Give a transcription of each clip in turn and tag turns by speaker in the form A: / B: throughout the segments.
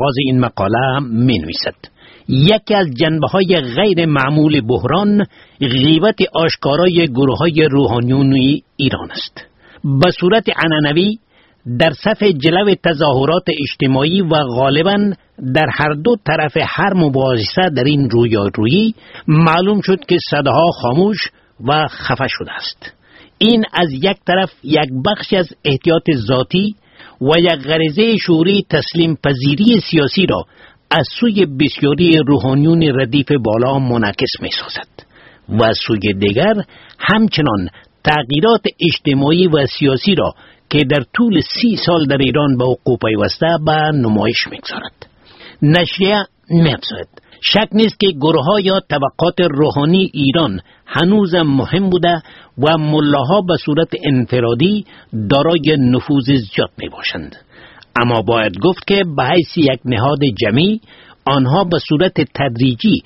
A: آغاز این مقاله می نویسد: یکی از جنبه‌های غیر معمول بحران غیبت آشکارای گروه‌های روحانیون ایران است. به صورت عنعنوی در صف جلو تظاهرات اجتماعی و غالباً در هر دو طرف هر مباحثه در این رویارویی معلوم شد که صداها خاموش و خفه شده است. این از یک طرف یک بخش از احتیاط ذاتی و یک غریزه شعوری تسلیم پذیری سیاسی را از سوی بسیاری روحانیون ردیف بالا منعکس می سازد و از سوی دیگر همچنان تغییرات اجتماعی و سیاسی را که در طول 30 سال در ایران به وقوع پیوسته به نمایش می‌گذارد. نشریه می‌افزاید: شک نیست که گروه‌ها یا طبقات روحانی ایران هنوز مهم بوده و ملاها به صورت انفرادی دارای نفوذ زیاد میباشند، اما باید گفت که به حیث یک نهاد جمعی آنها به صورت تدریجی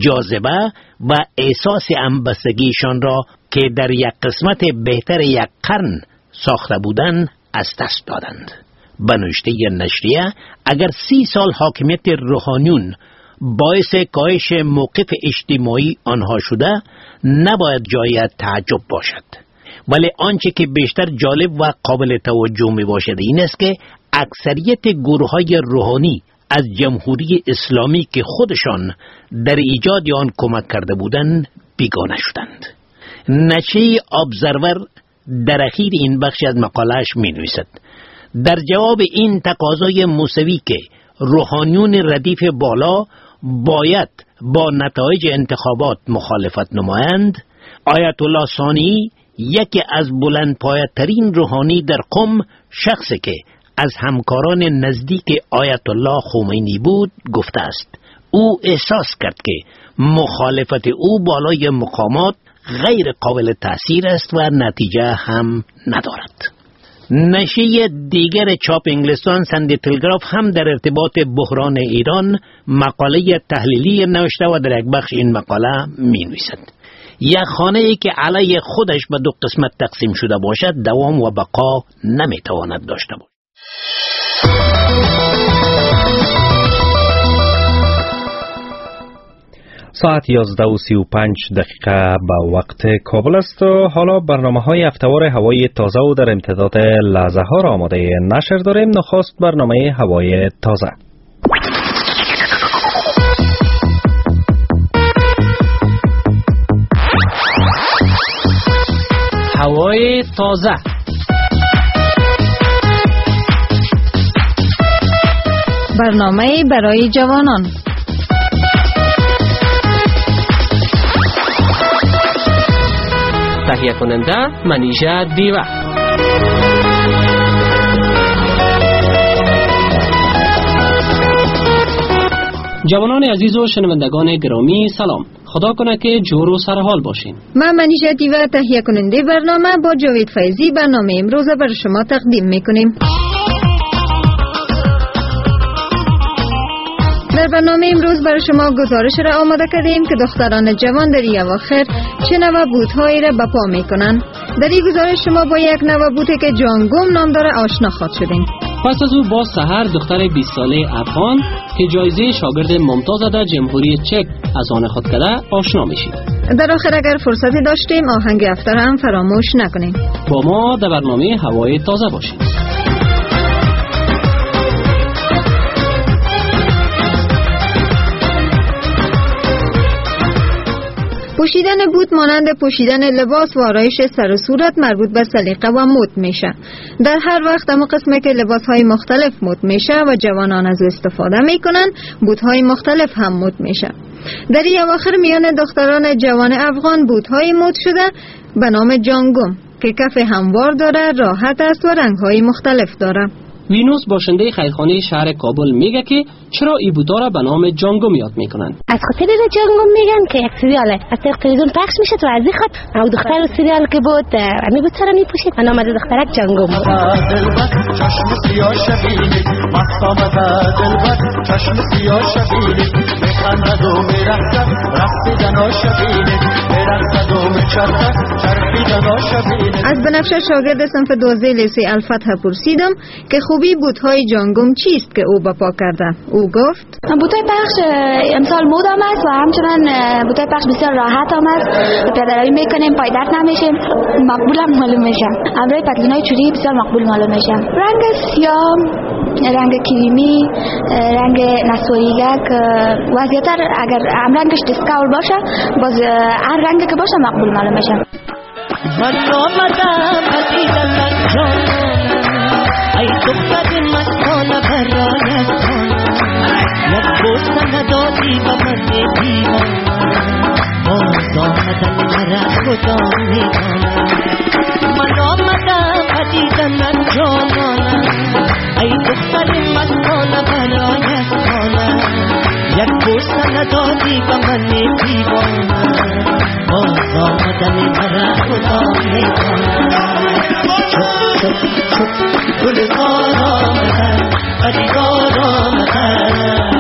A: جاذبه و احساس همبستگیشان را که در یک قسمت بهتر یک قرن ساخته بودند از دست دادند. به نوشته نشریه اگر 30 سال حاکمیت روحانیون باعث کاهش موقف اجتماعی آنها شده نباید جای تعجب باشد، ولی آنچه که بیشتر جالب و قابل توجه می باشد این است که اکثریت گروه‌های روحانی از جمهوری اسلامی که خودشان در ایجاد آن کمک کرده بودند بیگانه شدند. نشریه ابزرور در اخیر این بخش از مقاله‌اش می نویسد: در جواب این تقاضای موسوی که روحانیون ردیف بالا باید با نتایج انتخابات مخالفت نمایند، آیت الله ثانی یکی از بلندپایه‌ترین روحانی در قم، شخصی که از همکاران نزدیک آیت الله خمینی بود، گفته است او احساس کرد که مخالفت او بالای مقامات غیر قابل تأثیر است و نتیجه هم ندارد. نشریه دیگر چاپ انگلستان سندی تلگراف هم در ارتباط بحران ایران مقاله تحلیلی نوشته و در یک بخش این مقاله می نویسد: یک خانه ای که علیه خودش به 2 قسمت تقسیم شده باشد دوام و بقا نمی تواند داشته باشد.
B: ساعت 11:35 به وقت کابل است و حالا برنامه‌های هفته‌وار هوای تازه و در امتداد لحظه ها را آماده نشر داریم. نخست برنامه هوای تازه.
C: هوای تازه.
D: برنامه برای جوانان.
C: تهیه کننده منیژه دیوه. جوانان عزیز و شنوندگان گرامی سلام، خدا کنه که جور و سرحال باشین.
D: من منیژه دیوه تهیه کننده برنامه با جاوید فیضی برنامه امروز برای شما تقدیم میکنیم. در برنامه امروز برای شما گزارش را آماده کردیم که دختران جوان در این اواخر چه نوع بوت‌هایی را به پا می‌کنند. در این گزارش شما با یک نوع بوتی که جانگوم نام داره آشنا خواهد شدیم.
C: پس از او با سحر دختر 20 ساله افغان که جایزه شاگرد ممتاز در جمهوری چک از آن خود کرده آشنا میشید.
D: در آخر اگر فرصتی داشتیم آهنگ هفته هم فراموش نکنیم.
C: با ما در برنامه هوای تازه باشید.
D: پوشیدن بوت مانند پوشیدن لباس و آرایش سر و صورت مربوط به سلیقه و مد میشه. در هر وقت اما قسمه که لباسهای مختلف مد میشه و جوانان از استفاده میکنن، بوتهای مختلف هم مد میشه. در این اواخر میان دختران جوان افغان بوتهای مد شده به نام جانگوم که کف هموار داره، راحت است و رنگهای مختلف داره.
C: وینوس باشنده خیرخانه شهر کابل میگه که چرا این بوتا را به نام جانگوم یاد میکنن.
E: از خاطر جانگوم میگن که یک سریاله از طریق تلویزیون پخش میشه و از این خاطر او دختر سریال که بود امی بود سر میپوشید و نام از دخترک جانگوم بود.
F: چشم سیاه شبینه میخندد و میرخصد رقصیدن ها شبینه میرخصد و میچرخد چرخیدن ها شبینه.
D: از بنفشه شاگرد صنف 12 لیسه الفتح پرسیدم که خوبی بوت‌های جانگوم چیست که او بپا کرده. او گفت
G: بوت‌های پخش امسال مود هم است و همچنان بوت‌های پخش بسیار راحت هم است، پیاده‌روی میکنیم پای درد نمیشیم، مقبول هم معلوم میشه. همراه پتلون‌های چوری بسیار مقبول معلوم میشه. رنگ سیاه، رنگ کریمی، رنگ نسوریگک و زیادتر اگر هم رنگش دیسکاور باشه باز هر رنگی که باشه مقبول معلوم میشه.
H: من آمدم پدیدن از جانم ای دختر مستانه برای جانم یک بوسه ندادی و من دیوانم باز آمدن مرا خدا میدانم. من آمدم پدیدن از جانم ای دختر مستانه برای جانم یک بوسه ندادی و من دیوانم باز آمدن مرا خدا میدانم. چپ چپ چپ گلزار آمدن پدیدار آمدن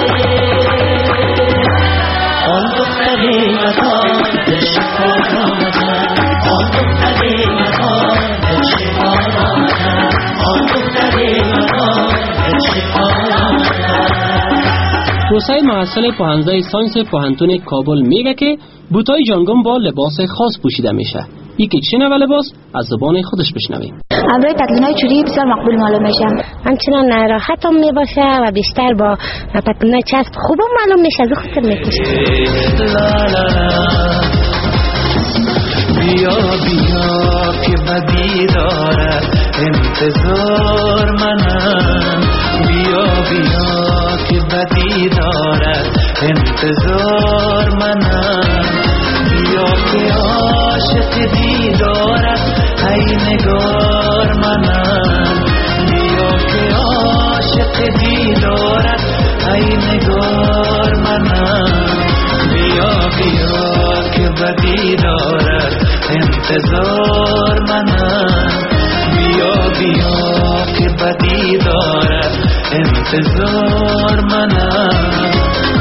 H: آن دختری مدار دلشکار آمدن آن دختری مدار دلشکار آمدن آن دختری مدار دلشکار آمدن.
C: توسعه محصل پوهنځی ساینس پوهنتون کابل میگه که بوتای جانگوم با لباس خاص پوشیده میشه. یکی چه نوع لباس از زبان خودش بشنویم.
G: همراه پتلون‌های چوری بسیار مقبول معلوم میشه.
E: همچنان راحت هم میباشه و بیشتر با پتلون‌های چسب خوب هم معلوم میشه، از خاطر میپوشه.
F: بیا بیا که بدی دارد انتظار منم، بیا بیا که بدی دارد انتظار منم، بیا که عاشق دیدارت ای نگار منم، بیا که عاشق دیدارت ای نگار منم، بیا بیا که بدی دارد انتظار منم، بیا بیا که بدی دارد انتظار منم.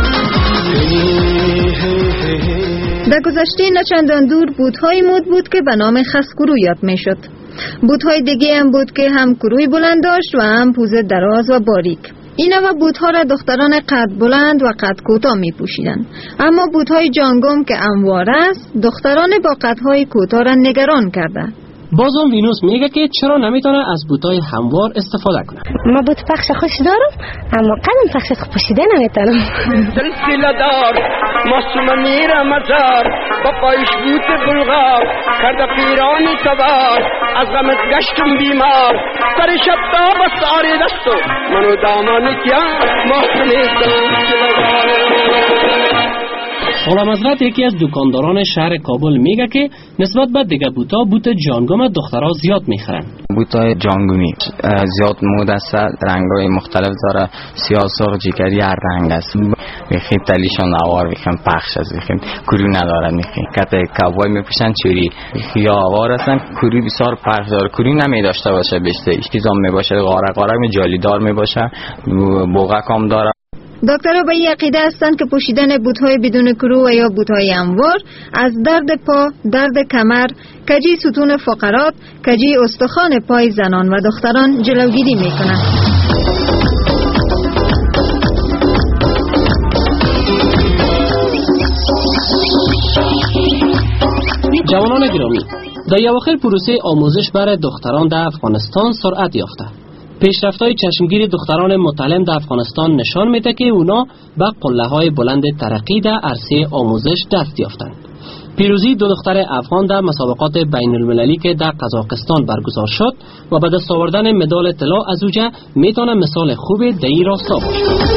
D: در گذشته نه چندان دور بوت‌های مد بود که به نام خسکرو یاد میشد. بوت‌های دیگه هم بود که هم کروی بلند داشت و هم پوزه دراز و باریک. این نوع بوت‌ها را دختران قد بلند و قد کوتاه می‌پوشیدند. اما بوت‌های جانگوم که هموار است، دختران با قدهای کوتاه را نگران کرده.
C: بازم وینوس میگه که چرا نمیتونه از بوتای هموار استفاده کنه.
E: ما بوت پخش خوش دارم اما قدم پخش پوشیده نمیتونم.
I: سلسله دار معصومه میره مزار با پایش بوت بلغار کرده پیرانی سوار از غمت گشتم بیمار سر شب تا بساری دستو منو دامانی کیا محسنی
C: غلام حضرت یکی از دکانداران شهر کابل میگه که نسبت به دیگه بوتا بوت جانگوم دخترها زیاد میخرن.
J: بوتای جانگومی زیاد مود است، رنگ‌های مختلف داره، سیاه، سرخ، جگری، هر رنگ است. میخیم تلیشون نوار میخیم پخش است، میخیم کوری نداره، میخیم کت کاوبوی میپوشن چوری یا آوار هستن، کوری بسیار پخش داره، کوری نمیداشته باشه، بیشتر چیزام میباشه قاره جالیدار میباشه، بوقک هم داره.
D: دکترها به این عقیده هستند که پوشیدن بوت‌های بدون کرو و یا بوت‌های هموار از درد پا، درد کمر، کجی ستون فقرات، کجی استخوان پای زنان و دختران جلوگیری می‌کنند.
C: جوانان گرامی، در اواخر پروسه آموزش برای دختران در افغانستان سرعت یافته. پیشرفت‌های چشمگیر دختران متعلم در افغانستان نشان میده که اونا به قله‌های بلند ترقی در عرصه آموزش دست یافتند. پیروزی دو دختر افغان در مسابقات بین المللی که در قزاقستان برگزار شد و به دست آوردن مدال طلا از اوجه میتونه مثال خوبی در این راستا باشه.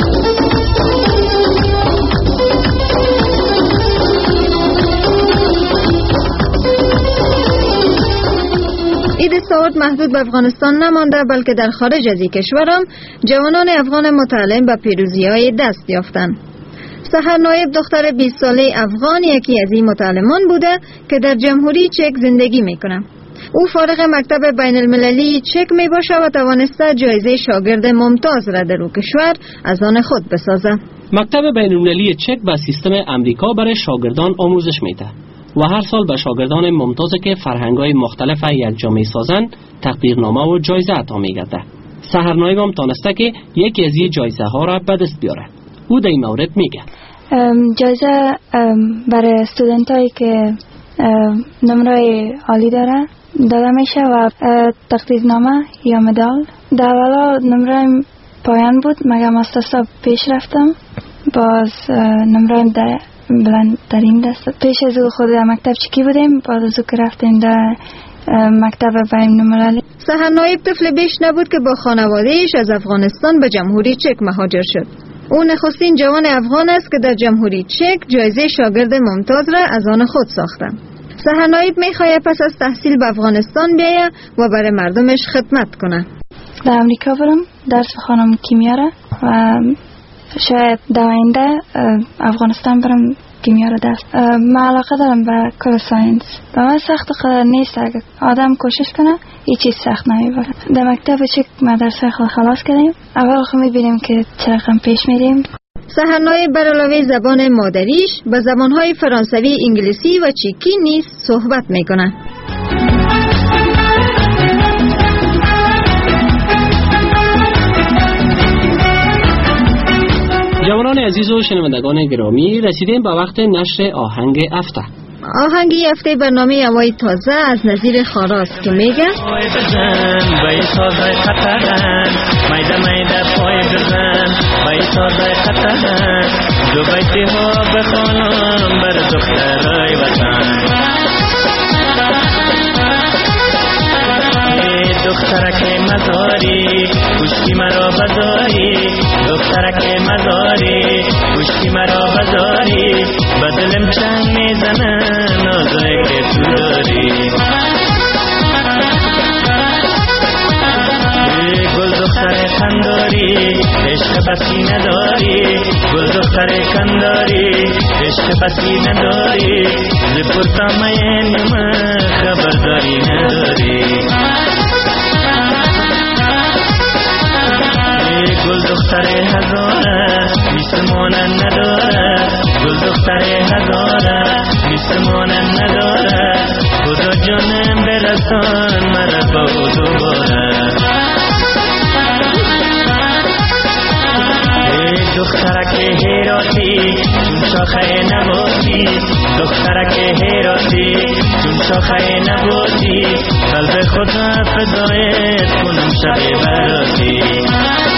D: این دستاورد محدود به افغانستان نمانده بلکه در خارج از این کشورم جوانان افغان متعلم به پیروزی‌های دست یافتند. سحر نایب دختر 20 ساله افغان یکی از این متعلمان بوده که در جمهوری چک زندگی میکنه. او فارغ مکتب بین المللی چک می باشه و توانسته جایزه شاگرد ممتاز را در او کشور از آن خود بسازه.
C: مکتب بین المللی چک به سیستم امریکا برای شاگردان آموزش میده و هر سال به شاگردان ممتازی که فرهنگ‌های مختلف یک جا میسازند تقدیرنامه و جایزه عطا میگرده. سحر نایب هم تانسته که یکی از این جایزه ها را به دست بیاره. او در این مورد میگه
G: جایزه برای استودنتایی که نمره عالی داره داده میشه و تقدیرنامه یا مدال. در اولا نمره پایان بود مگر مستسا پیش رفتم باز نمره بلندترین دست. پیش از او خود در مکتب چکی بودیم باز از او که رفتیم در مکتب بین المللی.
D: سحر نایب طفل بیش نبود که با خانوادهش از افغانستان به جمهوری چک مهاجر شد. او نخستین جوان افغان است که در جمهوری چک جایزه شاگرد ممتاز را از آن خود ساخته. سحر نایب میخواهد پس از تحصیل به افغانستان بیاید و برای مردمش خدمت کنه.
G: در امریکا برم درس بخوانم کیمیا را و شاید در آینده افغانستان برم کیمیا را درس. من علاقه دارم به کار ساینس. به من سخت خود نیست اگر آدم کوشش کنه هیچ چیز سخت نمیبره. در مکتب چک مدرسه خود خلاص کردیم. اول خود میبینیم که چه رقم پیش میریم.
D: سحر نایب بر علاوه زبان مادریش به زبانهای فرانسوی، انگلیسی و چیکی نیز صحبت میکنه.
C: جوانان عزیز و شنوندگان گرامی، رسیدیم به وقت نشر آهنگ هفته.
D: آهنگ هفته برنامه هوای تازه از نظیر خاراس که میگه
F: بای سازای خطرن میده میده پای بزن بای سازای خطرن دو بیتی ها بخوانم بر دخترای وطن. دخترک مزاری پشتی مرا بزاری دخترک مزاری پشتی مرا بزاری بدلم چنگ میزنه نازایی که تو داری. گل دختر خنداری عشق بسی نداری گل دختر خنداری عشق بسی نداری زپرتا مینم خبرداری نداری. گل دختر هزاره میسمانن نداره گل دختر هزاره میسمانن نداره خدا جانم برسان مرا با او دوباره. دخترک هیراتی چون شاخه نبودی دخترک هیراتی چون شاخه نبودی قلب خدا فدایت کنم شب براتی.